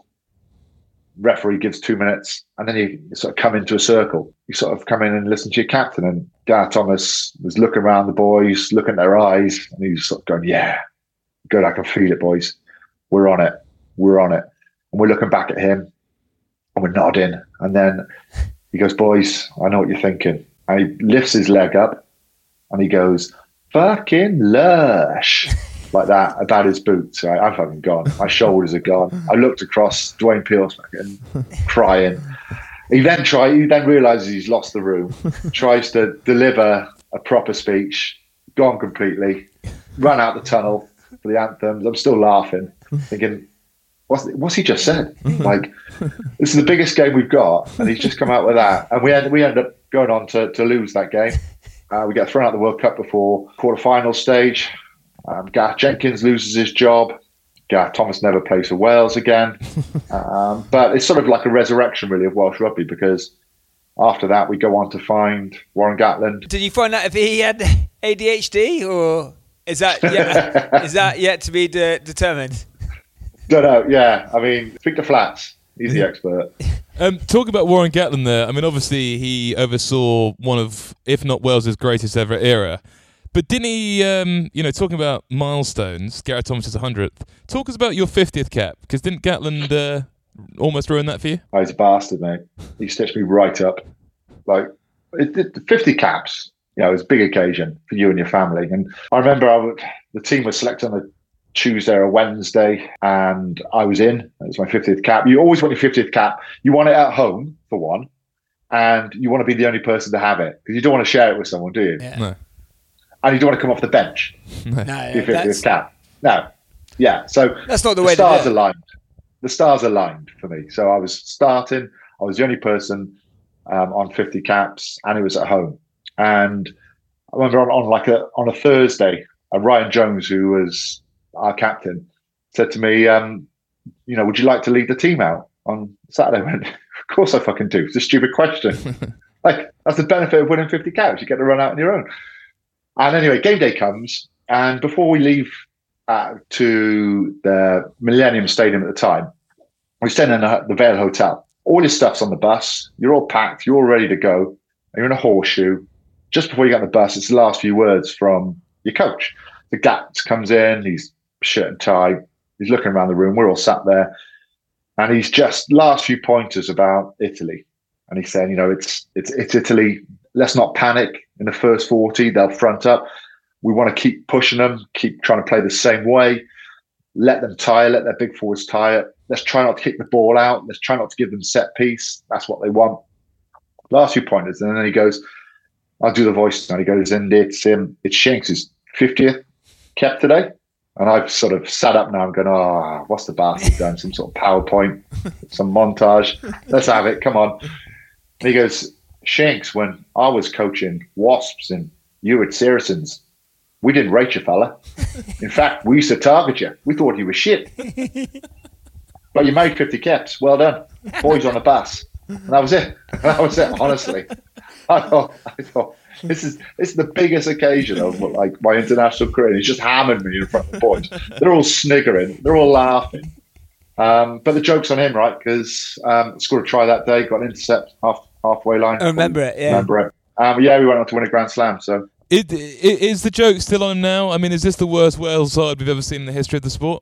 referee gives two minutes, and then you sort of come into a circle. You sort of come in and listen to your captain, and Gareth Thomas was looking around the boys, looking at their eyes, and he's sort of going, "Yeah, good, I can feel it, boys. We're on it. We're on it." And we're looking back at him and we're nodding. And then he goes, "Boys, I know what you're thinking." And he lifts his leg up and he goes, "Fucking lush." Like that, about his boots. I, I'm fucking gone. My shoulders are gone. I looked across, Dwayne Peel's fucking crying. He then try, he then realises he's lost the room, tries to deliver a proper speech, gone completely, run out the tunnel for the anthems. I'm still laughing, thinking, What's, what's he just said? Like, this is the biggest game we've got, and he's just come out with that. And we end, we end up going on to, to lose that game. Uh, we get thrown out of the World Cup before quarterfinal stage. Um, Gareth Jenkins loses his job. Gareth Thomas never plays for Wales again. um, but it's sort of like a resurrection, really, of Welsh rugby, because after that we go on to find Warren Gatland. Did you find out if he had A D H D, or is that yet, is that yet to be de- determined? Don't know. Yeah, I mean, speak to Flats. He's the expert. Um, talk about Warren Gatland there. I mean, obviously he oversaw one of, if not Wales's greatest ever era. But didn't he, um, you know, talking about milestones, Gareth Thomas's one hundredth, talk us about your fiftieth cap, because didn't Gatland uh, almost ruin that for you? Oh, he's a bastard, mate. He stitched me right up. Like, it, it, fifty caps, you know, it was a big occasion for you and your family. And I remember I would, the team was selected on a Tuesday or a Wednesday, and I was in. It was my fiftieth cap. You always want your fiftieth cap. You want it at home, for one, and you want to be the only person to have it, because you don't want to share it with someone, do you? Yeah. No. And you don't want to come off the bench. No, Your fiftieth that's, cap. No. Yeah. So that's not the, the way stars to do it. aligned. The stars aligned for me. So I was starting. I was the only person um, on fifty caps, and it was at home. And I remember on, on like a on a Thursday, uh, Ryan Jones, who was our captain, said to me, um, "You know, would you like to lead the team out on Saturday?" I went, "Of course I fucking do. It's a stupid question. Like, that's the benefit of winning fifty caps. You get to run out on your own." And anyway, game day comes, and before we leave uh, to the Millennium Stadium at the time, we stand in the, the Vale Hotel. All your stuff's on the bus. You're all packed. You're all ready to go. You're in a horseshoe. Just before you get on the bus, it's the last few words from your coach. The Gats comes in. He's shirt and tie. He's looking around the room. We're all sat there, and he's just last few pointers about Italy. And he's saying, you know, it's it's it's Italy. Let's not panic in the first forty. They'll front up. We want to keep pushing them, keep trying to play the same way. Let them tire, let their big forwards tire. Let's try not to kick the ball out. Let's try not to give them set piece. That's what they want. Last few pointers. And then he goes, I'll do the voice now. He goes, and it's um, it's Shanks' fiftieth cap today. And I've sort of sat up now and gone, oh, what's the bastard done? Some sort of PowerPoint, some montage. Let's have it. Come on. And he goes, Shanks, when I was coaching Wasps and you at Saracens, we didn't rate you, fella. In fact, we used to target you. We thought you were shit. But you made fifty caps. Well done. Boys on the bus. And that was it. That was it, honestly. I thought, I thought this is this is the biggest occasion of like my international career. He's just hammered me in front of the boys. They're all sniggering. They're all laughing. Um, but the joke's on him, right? Because um, scored a try that day, got an intercept half halfway line. I remember it, yeah. Remember it. Um, yeah, we went on to win a Grand Slam. So It, it, is the joke still on now? I mean, is this the worst Wales side we've ever seen in the history of the sport?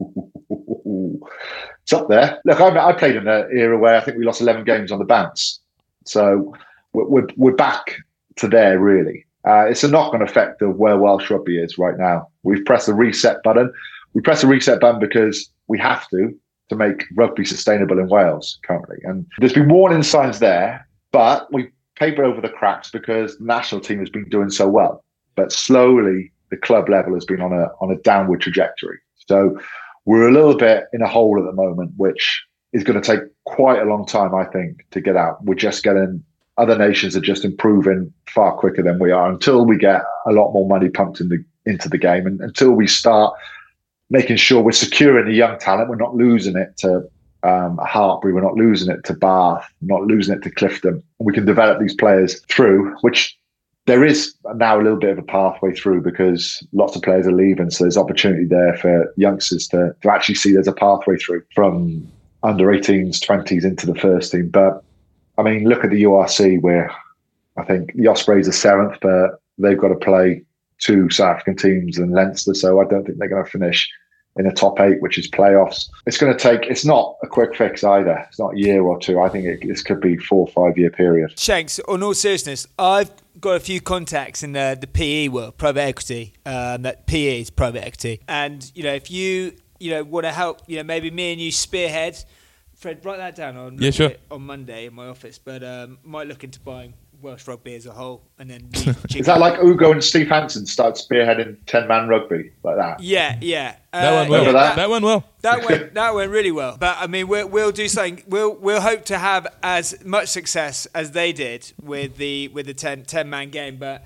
It's up there. Look, I, I played in an era where I think we lost eleven games on the bounce. So we're, we're, we're back to there, really. Uh, it's a knock-on effect of where Welsh rugby is right now. We've pressed the reset button. We press the reset button because we have to, to make rugby sustainable in Wales currently. And there's been warning signs there, but we paper over the cracks because the national team has been doing so well. But slowly, the club level has been on a on a downward trajectory. So we're a little bit in a hole at the moment, which is going to take quite a long time, I think, to get out. We're just getting, other nations are just improving far quicker than we are until we get a lot more money pumped in the, into the game, and until we start making sure we're securing the young talent. We're not losing it to um, Hartbury, we're not losing it to Bath, we're not losing it to Clifton. We can develop these players through, which there is now a little bit of a pathway through because lots of players are leaving. So there's opportunity there for youngsters to, to actually see there's a pathway through from under eighteens, twenties into the first team. But I mean, look at the U R C where I think the Ospreys are seventh, but they've got to play two South African teams and Leinster. So I don't think they're going to finish in the top eight, which is playoffs. It's going to take, it's not a quick fix either. It's not a year or two. I think it, this could be four or five year period. Shanks, on all seriousness, I've got a few contacts in the, the P E world, private equity. Um, that P E is private equity. And, you know, if you, you know, want to help, you know, maybe me and you spearhead, Fred, write that down on, yeah, sure. on Monday in my office, but um, might look into buying Welsh rugby as a whole, and then is that like Ugo and Steve Hansen start spearheading ten-man rugby like that? Yeah, yeah. That uh, went well. yeah, that, that went well. That went that went really well. But I mean, we'll we'll do something. We'll we'll hope to have as much success as they did with the with the ten, ten man game. But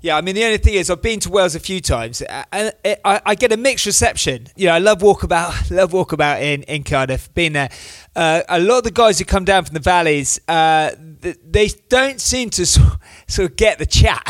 Yeah, I mean, the only thing is, I've been to Wales a few times, and I, I get a mixed reception. You know, I love walkabout, love walkabout in, in Cardiff, been there. Uh, a lot of the guys who come down from the valleys, uh, they don't seem to sort of get the chat.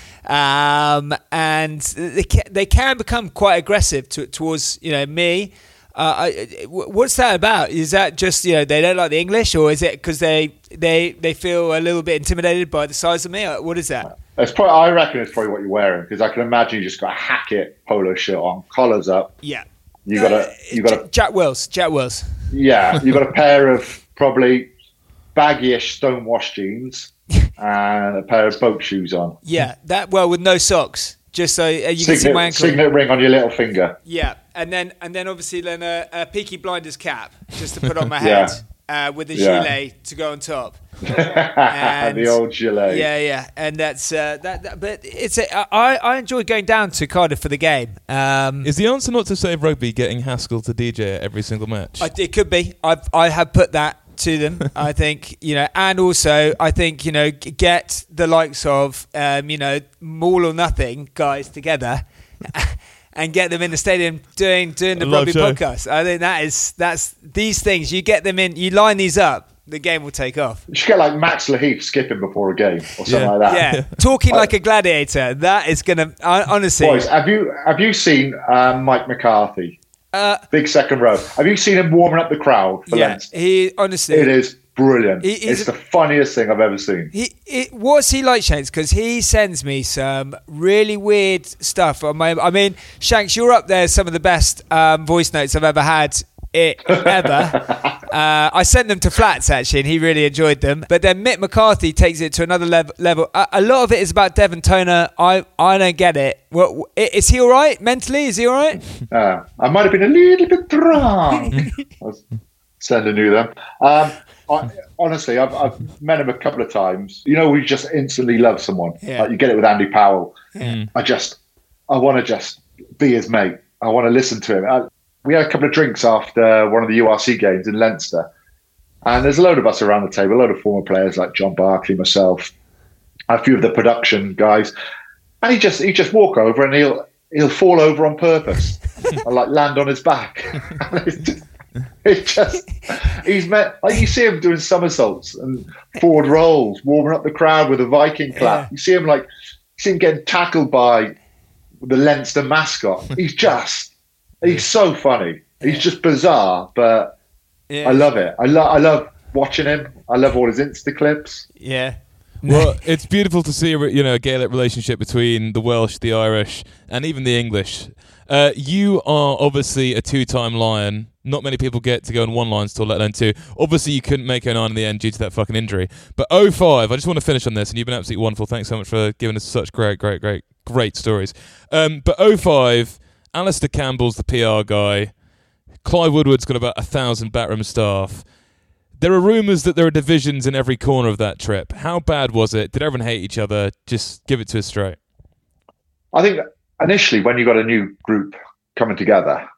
Um, and they can, they can become quite aggressive to, towards, you know, me. Uh, I, what's that about? Is that just, you know, they don't like the English, or is it because they, they they feel a little bit intimidated by the size of me? What is that? It's probably, I reckon it's probably what you're wearing, because I can imagine you just got a Hackett polo shirt on, collars up. Yeah. You got a you got a Jack Wills. Jack Wills. Yeah, you got a pair of probably baggy-ish stonewashed jeans and a pair of boat shoes on. Yeah, that well with no socks. Just so uh, you signet, can see my ankle. Signet ring on your little finger. Yeah, and then and then obviously then a, a Peaky Blinders cap just to put on my head yeah. uh, with a yeah. gilet to go on top. And, the old gilet. Yeah, yeah, and that's uh, that, that. But it's a, I I enjoy going down to Cardiff for the game. Um, Is the answer not to save rugby getting Haskell to D J at every single match? I, it could be. I've I have put that to them. I think, you know, and also I think, you know, get the likes of um, you know, All or Nothing guys together. And get them in the stadium doing doing the rugby show. podcast. I think that is that's these things. You get them in, you line these up, the game will take off. You should get like Max Laheath skipping before a game or something Yeah. like that. Yeah, talking like a gladiator. That is gonna I, honestly. Boys, have you have you seen um, Mike McCarthy? Uh, Big second row. Have you seen him warming up the crowd for yeah, Leinster? he honestly. It is brilliant. He- he's it's a- the funniest thing I've ever seen. He, it, what's he like, Shanks? Because he sends me some really weird stuff on my. I mean, Shanks, you're up there. Some of the best um, voice notes I've ever had. It ever. uh, I sent them to Flats actually, and he really enjoyed them. But then Mick McCarthy takes it to another lev- level. A, a lot of it is about Devon Toner. I I don't get it. Well, is he all right mentally? Is he all right? Uh, I might have been a little bit drunk. I was sending you them. Um, I, honestly, I've, I've met him a couple of times. You know, we just instantly love someone. Yeah. Like you get it with Andy Powell. Yeah. I just, I want to just be his mate. I want to listen to him. I, we had a couple of drinks after one of the U R C games in Leinster. And there's a load of us around the table, a load of former players like John Barkley, myself, a few of the production guys. And he just, he just walk over and he'll, he'll fall over on purpose and like land on his back. And it's just, it's just, he's met, like you see him doing somersaults and forward rolls, warming up the crowd with a Viking clap. Yeah. You see him like, you see him getting tackled by the Leinster mascot. He's just, he's so funny. He's just bizarre, but Yeah. I love it. I love, I love watching him. I love all his Insta clips. Yeah. Well, it's beautiful to see, you know, a Gaelic relationship between the Welsh, the Irish, and even the English. Uh, you are obviously a two-time Lion. Not many people get to go on one Lions tour, let alone two. Obviously, you couldn't make oh nine in the end due to that fucking injury. But oh five, I just want to finish on this, and you've been absolutely wonderful. Thanks so much for giving us such great, great, great, great stories. Um, but oh five, Alistair Campbell's the P R guy. Clive Woodward's got about a thousand backroom staff. There are rumours that there are divisions in every corner of that trip. How bad was it? Did everyone hate each other? Just give it to us straight. I think initially when you got a new group coming together,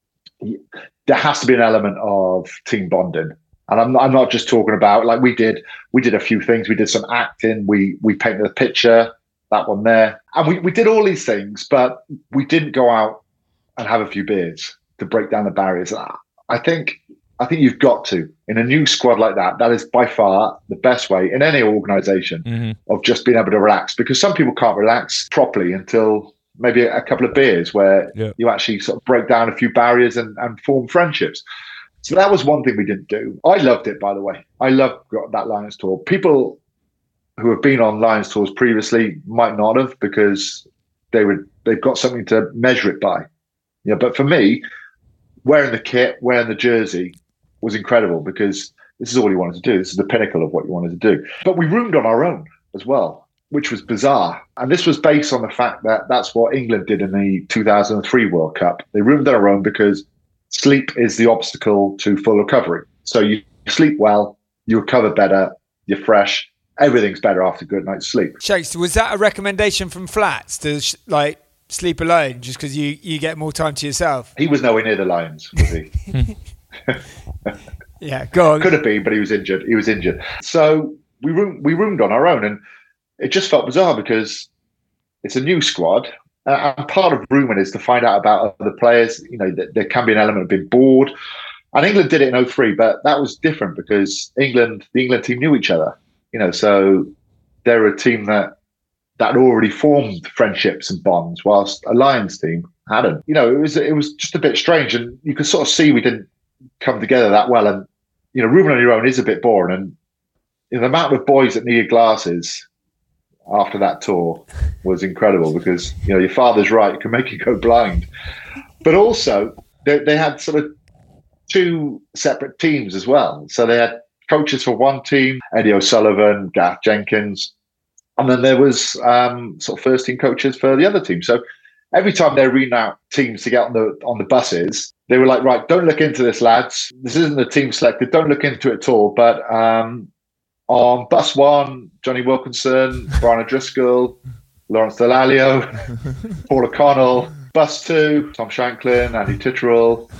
there has to be an element of team bonding. And I'm, I'm not just talking about, like we did, we did a few things. We did some acting. We we painted a picture, that one there. And we, we did all these things, but we didn't go out and have a few beers to break down the barriers. I think I think you've got to, in a new squad like that, that is by far the best way in any organisation Mm-hmm. of just being able to relax, because some people can't relax properly until maybe a couple of beers where Yeah. you actually sort of break down a few barriers and, and form friendships. So that was one thing we didn't do. I loved it, by the way. I loved that Lions tour. People who have been on Lions tours previously might not have, because they would they've got something to measure it by. Yeah, but for me, wearing the kit, wearing the jersey was incredible, because this is all you wanted to do. This is the pinnacle of what you wanted to do. But we roomed on our own as well, which was bizarre. And this was based on the fact that that's what England did in the two thousand three World Cup. They roomed on their own because sleep is the obstacle to full recovery. So you sleep well, you recover better, you're fresh, everything's better after a good night's sleep. Shakes, was that a recommendation from Flats to sh- like sleep alone just because you, you get more time to yourself? He was nowhere near the Lions, was he? Yeah, go on. Could have been, but he was injured. He was injured. So we roomed, we roomed on our own, and it just felt bizarre because it's a new squad. Uh, and part of grooming is to find out about other players. You know, th- there can be an element of being bored. And England did it in oh three, but that was different because England, the England team knew each other. You know, so they're a team that that had already formed friendships and bonds, whilst a Lions team hadn't. You know, it was it was just a bit strange, and you could sort of see we didn't come together that well. And you know, rooming on your own is a bit boring. And you know, the amount of boys that needed glasses after that tour was incredible because you know your father's right; it can make you go blind. But also, they, they had sort of two separate teams as well. So they had coaches for one team, Eddie O'Sullivan, Gareth Jenkins. And then there was um, sort of first team coaches for the other team. So every time they're reading out teams to get on the on the buses, they were like, right, don't look into this, lads. This isn't a team selected. Don't look into it at all. But um, on bus one, Johnny Wilkinson, Brian O'Driscoll, Lawrence Delalio, Paul O'Connell. Bus two, Tom Shanklin, Andy Titterell,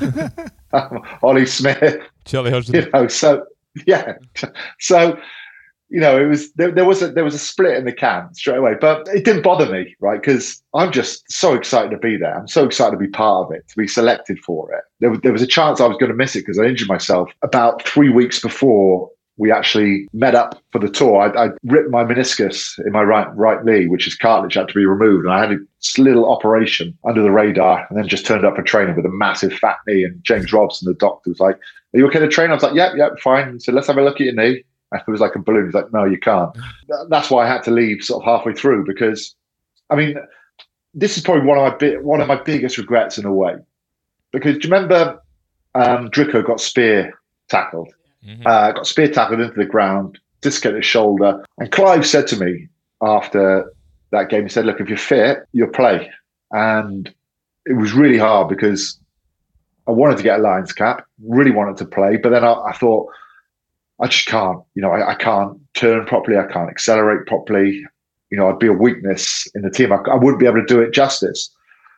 Ollie Smith. Charlie Hodgson. You know, so yeah. So you know, it was there, there was a there was a split in the camp straight away, but it didn't bother me, right? Because I'm just so excited to be there. I'm so excited to be part of it, to be selected for it. There, there was a chance I was going to miss it because I injured myself about three weeks before we actually met up for the tour. I, I ripped my meniscus in my right right knee, which is cartilage, had to be removed, and I had a little operation under the radar, and then just turned up for training with a massive fat knee. And James Robson, the doctor, was like, "Are you okay to train?" I was like, "Yep, yep, fine." He said, "Let's have a look at your knee." And it was like a balloon. He's like, "No, you can't." That's why I had to leave sort of halfway through because, I mean, this is probably one of my bi- one of my biggest regrets in a way, because do you remember um, Drico got spear tackled? Mm-hmm. Uh, got spear tackled into the ground, dislocated his shoulder. And Clive said to me after that game, he said, "Look, if you're fit, you'll play." And it was really hard because I wanted to get a Lions cap, really wanted to play. But then I, I thought, I just can't, you know, I, I can't turn properly. I can't accelerate properly. You know, I'd be a weakness in the team. I, I wouldn't be able to do it justice.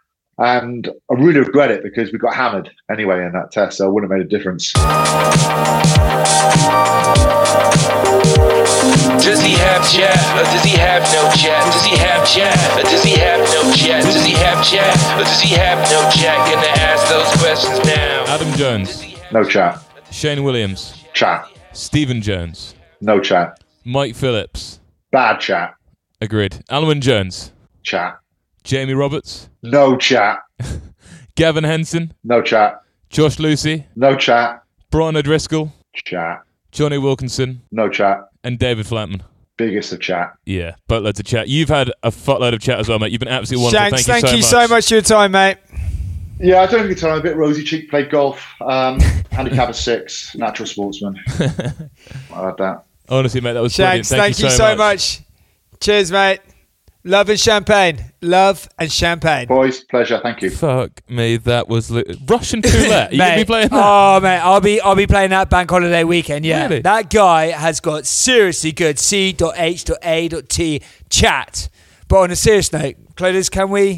And I really regret it because we got hammered anyway in that test, so it wouldn't have made a difference. Does he have chat or does he have no chat? Does he have chat or does he have no chat? Does he have chat or does he have no chat? Gonna ask those questions now. Adam Jones. No chat. Shane Williams. Chat. Stephen Jones. No chat. Mike Phillips. Bad chat. Agreed. Alwyn Jones. Chat. Jamie Roberts. No chat. Gavin Henson. No chat. Josh Lucy. No chat. Brian O'Driscoll. Chat. Johnny Wilkinson. No chat. And David Flatman. Biggest of chat. Yeah, boatloads of chat. You've had a fuckload of chat as well, mate. You've been absolutely wonderful. Shanks, thank, thank you, you so, so much for your time, mate. Yeah, I don't think it's time. A bit rosy cheek, played golf, um, handicap of six, natural sportsman. I had that. Honestly, mate, that was Shanks, brilliant. Thank, thank you you so, so much. much. Cheers, mate. Love and champagne. Love and champagne. Boys, pleasure. Thank you. Fuck me, that was li- Russian roulette. Are you gonna be playing that? Oh, mate, I'll be I'll be playing that bank holiday weekend. Yeah, Really? that guy has got seriously good C H A T chat. But on a serious note, Clodis, can we,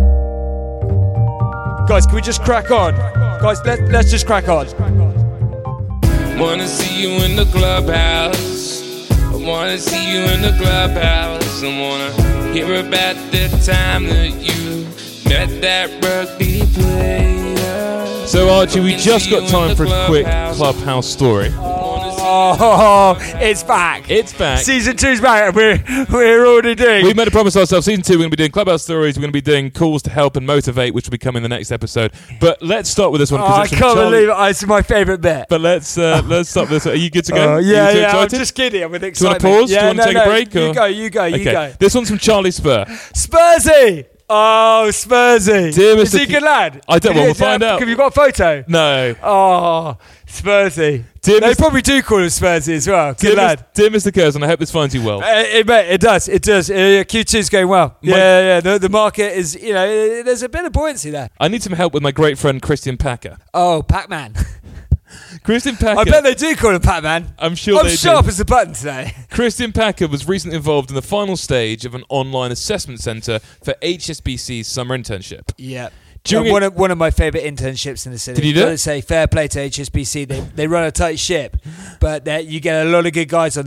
guys? Can we just crack on, guys? Let let's just crack on. Wanna see you in the clubhouse. I wanna see you in the clubhouse. I wanna hear about the time that you met that rugby player. So, Archie, we just got time for a quick Clubhouse story. Oh, it's back. It's back. Season two's back. We're we're already doing. We made a promise to ourselves. Season two, we're going to be doing Clubhouse stories. We're going to be doing calls to help and motivate, which will be coming in the next episode. But let's start with this one. Oh, I it's from can't Charlie. believe it. It's my favourite bit. But let's uh, let's start with this. Are you good to go? Uh, Are yeah, you too yeah. excited? I'm just kidding. I'm with Do you excitement. want to pause? Yeah, Do you want no, to take no, a break? You or? go. You go. You okay. go. This one's from Charlie Spur. Spursy. Oh, Spursy. Dear Is Mister he a K- good lad? I don't Can know. you- We'll find out. Have you got a photo? No. Oh, Spursy. Dear They Mister probably do call him Spursy as well. Good Dear, lad. Mis- Dear Mister Curzon, I hope this finds you well. Uh, it, it, it does. It does. Uh, Q two's going well. My- yeah, yeah. The, the market is, you know, uh, there's a bit of buoyancy there. I need some help with my great friend Christian Packer. Oh, Pac-Man. Christian Packer. I bet they do call him Pac-Man. I'm sure I'm they sharp do. as a button today. Christian Packer was recently involved in the final stage of an online assessment centre for H S B C's summer internship. Yeah. During Uh, it- one, of, one of my favourite internships in the city. Did you do Gotta it? say, fair play to H S B C. They, they run a tight ship, but they- you get a lot of good guys on there.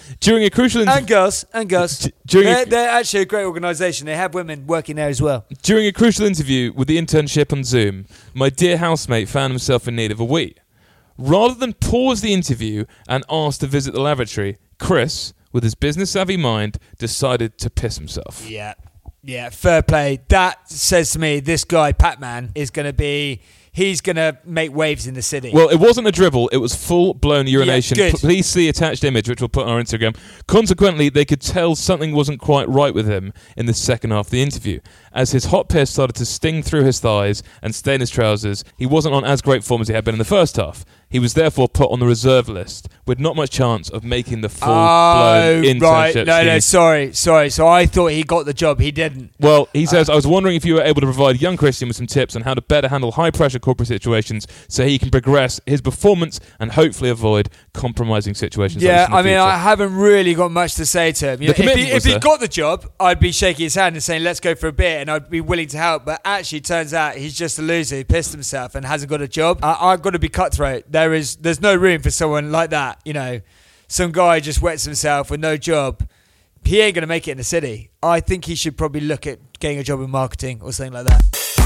During a crucial and girls and girls. During they're, a, they're actually a great organisation. They have women working there as well. During a crucial interview with the internship on Zoom, my dear housemate found himself in need of a wee. Rather than pause the interview and ask to visit the lavatory, Chris, with his business-savvy mind, decided to piss himself. Yeah, yeah, fair play. That says to me, this guy, Pat-Man, is going to be... He's going to make waves in the city. Well, it wasn't a dribble. It was full-blown urination. Yeah, good. Please see attached image, which we'll put on our Instagram. Consequently, they could tell something wasn't quite right with him in the second half of the interview. As his hot piss started to sting through his thighs and stain his trousers, he wasn't on as great form as he had been in the first half. He was therefore put on the reserve list with not much chance of making the full-blown oh, internship right. No, scheme. no, sorry, sorry. So I thought he got the job. He didn't. Well, he says, uh, I was wondering if you were able to provide young Christian with some tips on how to better handle high-pressure corporate situations so he can progress his performance and hopefully avoid compromising situations. Yeah, like this in the I mean, future. I haven't really got much to say to him. You The know, if he, commitment if was he there. got the job, I'd be shaking his hand and saying, let's go for a beer, and I'd be willing to help. But actually, it turns out he's just a loser who pissed himself and hasn't got a job. I, I've got to be cutthroat. There is, there's no room for someone like that. You know, some guy just wets himself with no job. He ain't going to make it in the city. I think he should probably look at getting a job in marketing or something like that.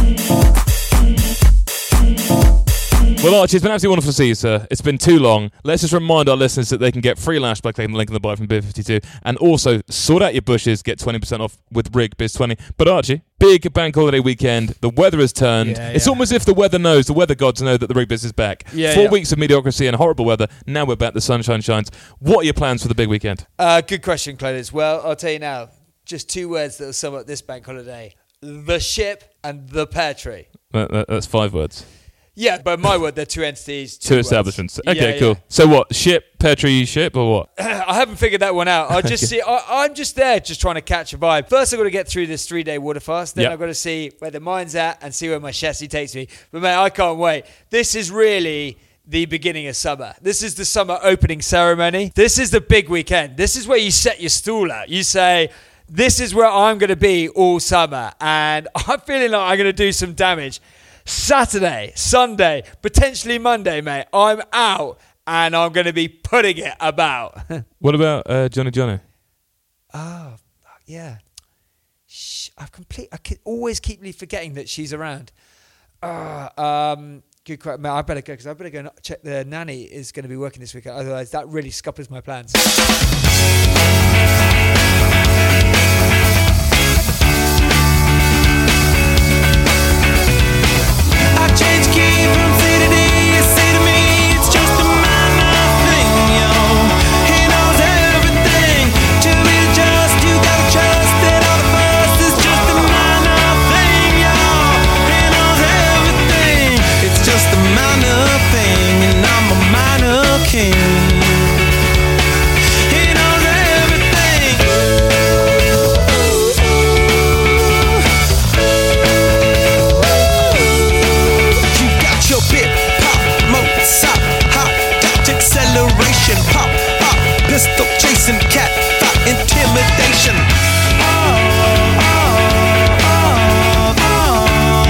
Well, Archie, it's been absolutely wonderful to see you, sir. It's been too long. Let's just remind our listeners that they can get free lash by clicking the link in the bio from Beer fifty-two, and also sort out your bushes, get twenty percent off with Rig Biz twenty. But Archie, big bank holiday weekend. The weather has turned. Yeah, it's yeah. almost as if the weather knows, the weather gods know that the Rig Biz is back. Yeah, Four yeah. weeks of mediocrity and horrible weather. Now we're back. The sunshine shines. What are your plans for the big weekend? Uh, good question, Clovis. Well, I'll tell you now. Just two words that will sum up this bank holiday. The ship and the pear tree. That, that, that's five words. Yeah, but my word, they're two entities. Two words. establishments. Okay, Yeah, cool. yeah. So what? Ship, Petri ship, or what? I haven't figured that one out. I just Okay. see. I, I'm just there, just trying to catch a vibe. First, I've got to get through this three-day water fast. Then Yep. I've got to see where the mind's at and see where my chassis takes me. But mate, I can't wait. This is really the beginning of summer. This is the summer opening ceremony. This is the big weekend. This is where you set your stool out. You say, this is where I'm going to be all summer, and I'm feeling like I'm going to do some damage. Saturday, Sunday, potentially Monday, mate. I'm out and I'm going to be putting it about. What about uh, Johnny Johnny? Oh, yeah. Shh, I've complete. I can always keep forgetting that she's around. Uh, um, good question, mate. I better go because I better go and check the nanny is going to be working this weekend. Otherwise, that really scuppers my plans. I change key from city to you say to me it's just a minor thing, yo. He knows everything. To be just, you gotta trust that all of us is just a minor thing, yo. He knows everything. It's just a minor thing, and I'm a minor king. He knows everything. You got your bit pop, Mozart, hot, Dutch acceleration, pop, pop, pistol chasing, cat, thought, intimidation. Oh, oh, oh, oh.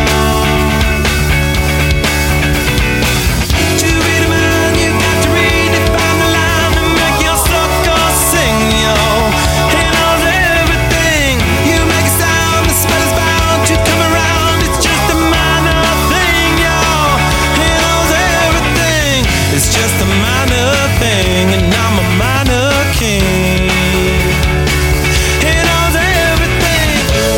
To be the man, you got to redefine the line and make your sucker sing, yo. He knows everything. You make a sound, the spell is bound to come around. It's just a minor thing, yo. He knows everything. It's just a minor thing, and I'm a minor king. He knows everything.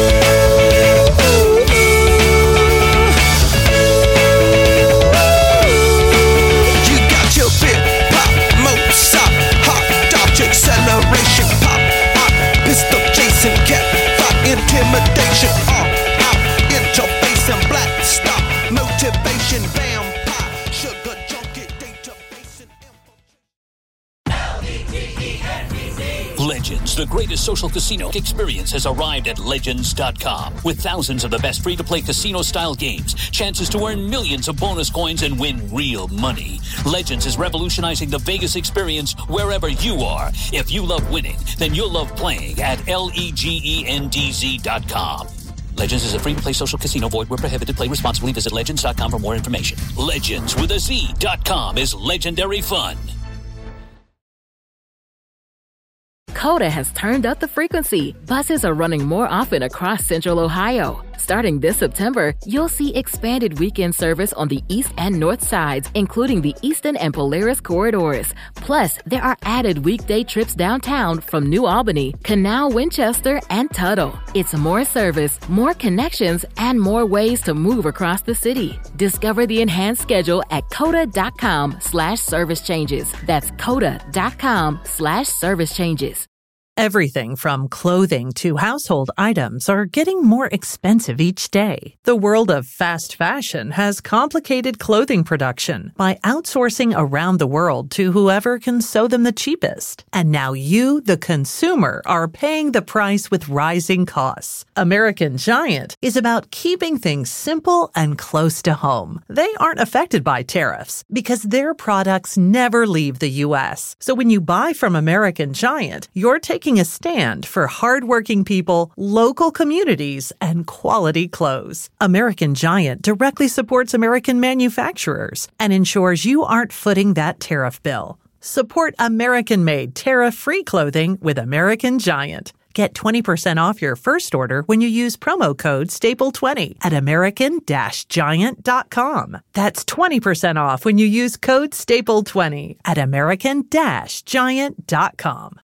You got your bit pop, Mozart, hot, Dodge acceleration, pop, pop, pistol chasing, cat, thought, intimidation, all out, interface and black stop, motivation, vampire, sugar junkie, database and Legends, the greatest social casino experience, has arrived at Legends dot com. With thousands of the best free-to-play casino-style games, chances to earn millions of bonus coins and win real money. Legends is revolutionizing the Vegas experience wherever you are. If you love winning, then you'll love playing at L E G E N D Z dot com. Legends is a free-to-play social casino. Void where prohibited. Play responsibly. Visit Legends dot com for more information. Legends with a Z dot com is legendary fun. Coda has turned up the frequency. Buses are running more often across Central Ohio. Starting this September, you'll see expanded weekend service on the east and north sides, including the Eastern and Polaris corridors. Plus, there are added weekday trips downtown from New Albany, Canal, Winchester, and Tuttle. It's more service, more connections, and more ways to move across the city. Discover the enhanced schedule at coda.com slash service changes. That's coda.com slash service changes. Everything from clothing to household items are getting more expensive each day. The world of fast fashion has complicated clothing production by outsourcing around the world to whoever can sew them the cheapest. And now you, the consumer, are paying the price with rising costs. American Giant is about keeping things simple and close to home. They aren't affected by tariffs because their products never leave the U S. So when you buy from American Giant, you're taking a stand for hardworking people, local communities, and quality clothes. American Giant directly supports American manufacturers and ensures you aren't footing that tariff bill. Support American-made, tariff-free clothing with American Giant. Get twenty percent off your first order when you use promo code staple twenty at american dash giant dot com. That's twenty percent off when you use code staple twenty at american dash giant dot com.